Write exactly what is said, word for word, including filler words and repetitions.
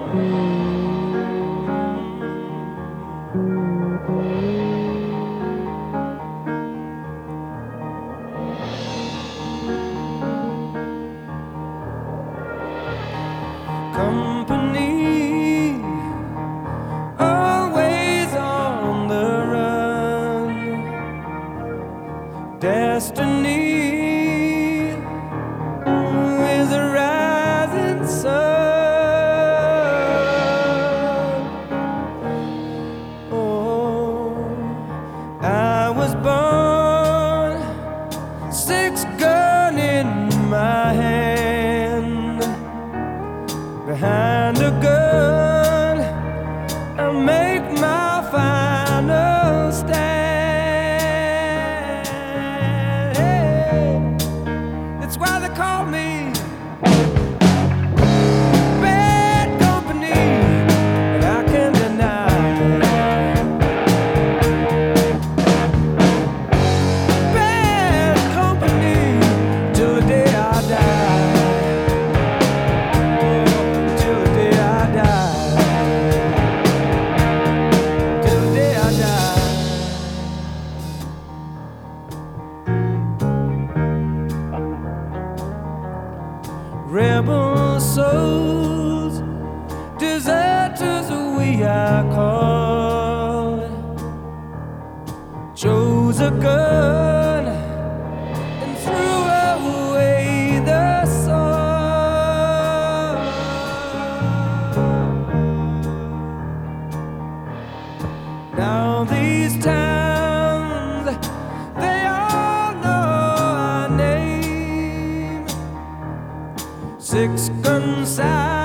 Company, always on the run. Destiny is a rising sun. Oh, I was born, six gun in my hand. Behind a gun, I make my final stand. Hey, that's why they call me bad company, and I can't deny it. Bad company till the day I die. Rebel souls, deserters we are called. Chose a gun and threw away the sword. Now these towns, they all know our name. Six gun side.